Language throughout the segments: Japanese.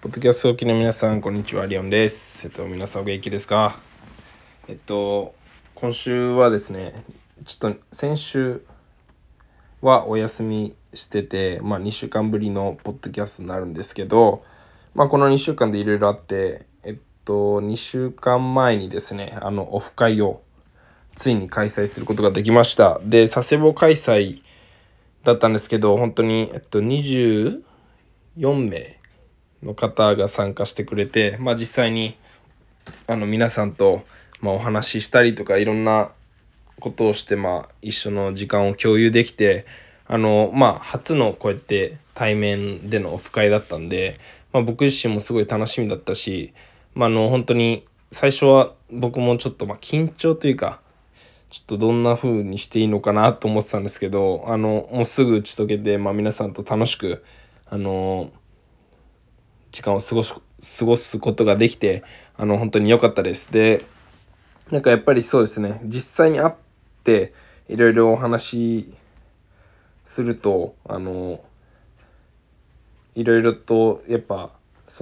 ポッドキャストをお聞きの皆さん、こんにちは、リオンです。皆さんお元気ですか？今週はですね、ちょっと先週はお休みしてて、2週間ぶりのポッドキャストになるんですけど、この2週間でいろいろあって、2週間前にですね、オフ会をついに開催することができました。で、佐世保開催だったんですけど、本当に、24名の方が参加してくれて、実際に皆さんと、お話ししたりとかいろんなことをして、一緒の時間を共有できて、初のこうやって対面でのオフ会だったんで、僕自身もすごい楽しみだったし、本当に最初は僕もちょっと緊張というか、ちょっとどんな風にしていいのかなと思ってたんですけど、もうすぐ打ち解けて、皆さんと楽しく時間を過ごすことができて、本当に良かったです。で、やっぱりそうですね、実際に会っていろいろお話しすると、いろいろとやっぱ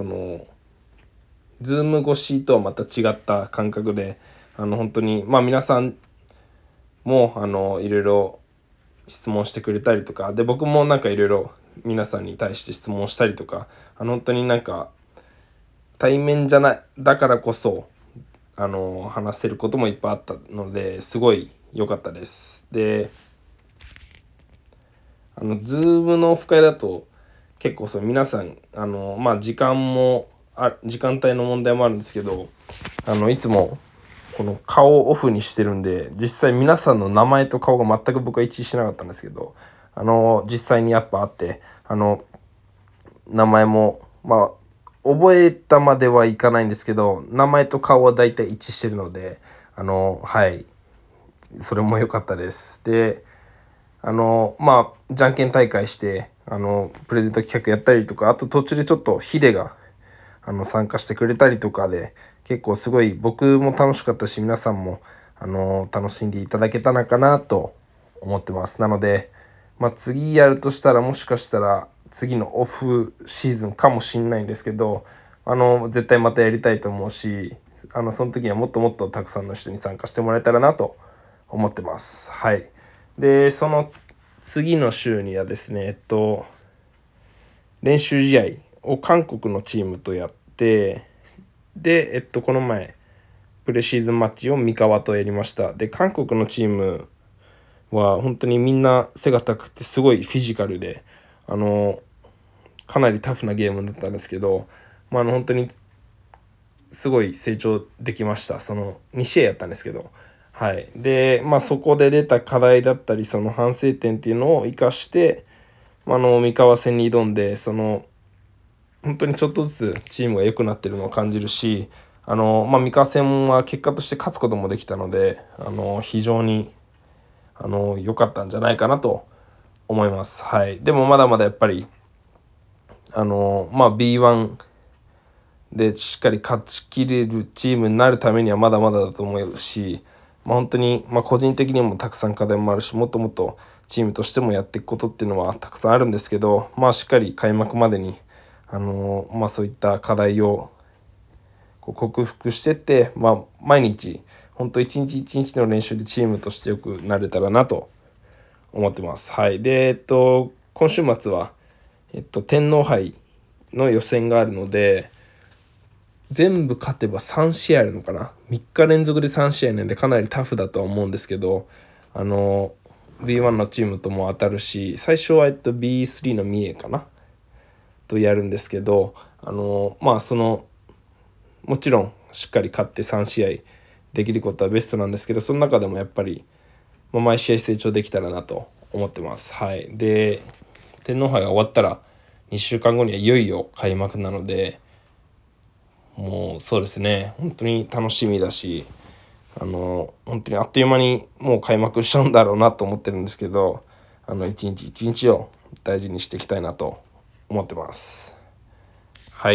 ズーム越しとはまた違った感覚で、本当に皆さんもいろいろ質問してくれたりとかで、僕もいろいろ皆さんに対して質問したりとか、本当に対面じゃないだからこそ話せることもいっぱいあったのですごい良かったです。で、ズームのオフ会だと結構皆さん時間帯の問題もあるんですけど、いつもこの顔をオフにしてるんで、実際皆さんの名前と顔が全く僕は一致しなかったんですけど、実際にやっぱあって名前も覚えたまではいかないんですけど、名前と顔はだいたい一致してるので、はいそれも良かったです。で、じゃんけん大会してプレゼント企画やったりとか、あと途中でちょっとヒデが参加してくれたりとかで、結構すごい僕も楽しかったし、皆さんも楽しんでいただけたのかなと思ってます。なので、次やるとしたら、もしかしたら次のオフシーズンかもしんないんですけど、絶対またやりたいと思うし、その時にはもっともっとたくさんの人に参加してもらえたらなと思ってます。はい。で、その次の週にはですね、練習試合を韓国のチームとやって、で、この前プレシーズンマッチを三河とやりました。で、韓国のチームは本当にみんな背が高くてすごいフィジカルで、かなりタフなゲームだったんですけど、本当にすごい成長できました。その2試合やったんですけど、はい。で、そこで出た課題だったり、その反省点っていうのを生かして、三河戦に挑んで、本当にちょっとずつチームが良くなってるのを感じるし、三河戦は結果として勝つこともできたので、非常に良かったんじゃないかなと思います。はい。でもまだまだやっぱりB1 でしっかり勝ちきれるチームになるためにはまだまだだと思うし、本当に個人的にもたくさん課題もあるし、もっともっとチームとしてもやっていくことっていうのはたくさんあるんですけど、しっかり開幕までにそういった課題を克服してって、毎日本当一日一日の練習でチームとしてよくなれたらなと思ってます。はい。で、今週末は天皇杯の予選があるので、全部勝てば3試合あるのかな、3日連続で3試合なんでかなりタフだとは思うんですけど、B1 のチームとも当たるし、最初はB3 の三重かなとやるんですけど、もちろんしっかり勝って3試合できることはベストなんですけど、その中でもやっぱり、毎試合成長できたらなと思ってます。はい。で、天皇杯が終わったら2週間後にはいよいよ開幕なので、もうそうですね、本当に楽しみだし、本当にあっという間にもう開幕しちゃうんだろうなと思ってるんですけど、一日一日を大事にしていきたいなと思ってます。はい。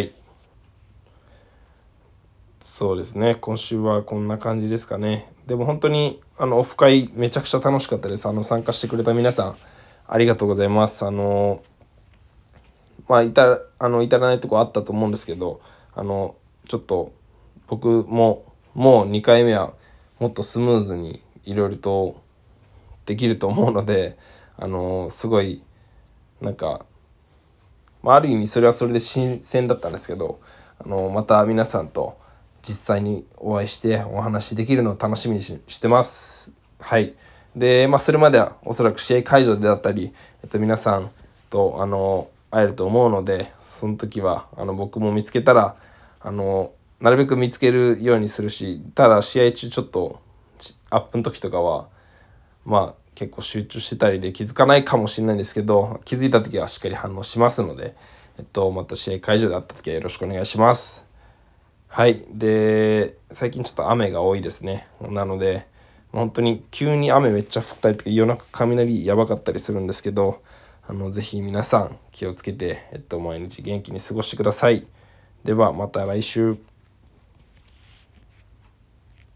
そうですね、今週はこんな感じですかね。でも本当にオフ会めちゃくちゃ楽しかったです。参加してくれた皆さんありがとうございます。 至らないとこあったと思うんですけど、ちょっと僕ももう2回目はもっとスムーズにいろいろとできると思うので、すごいなんか、ある意味それはそれで新鮮だったんですけど、また皆さんと実際にお会いしてお話しできるのを楽しみにしてます。はい。で、それまではおそらく試合会場であったり、皆さんと会えると思うので、その時は僕も見つけたらなるべく見つけるようにするし、ただ試合中ちょっとアップの時とかは結構集中してたりで気づかないかもしれないんですけど、気づいた時はしっかり反応しますので、また試合会場で会った時はよろしくお願いします。はい。で、最近ちょっと雨が多いですね。なので本当に急に雨めっちゃ降ったりとか、夜中雷やばかったりするんですけど、ぜひ皆さん気をつけて、毎日元気に過ごしてください。ではまた来週。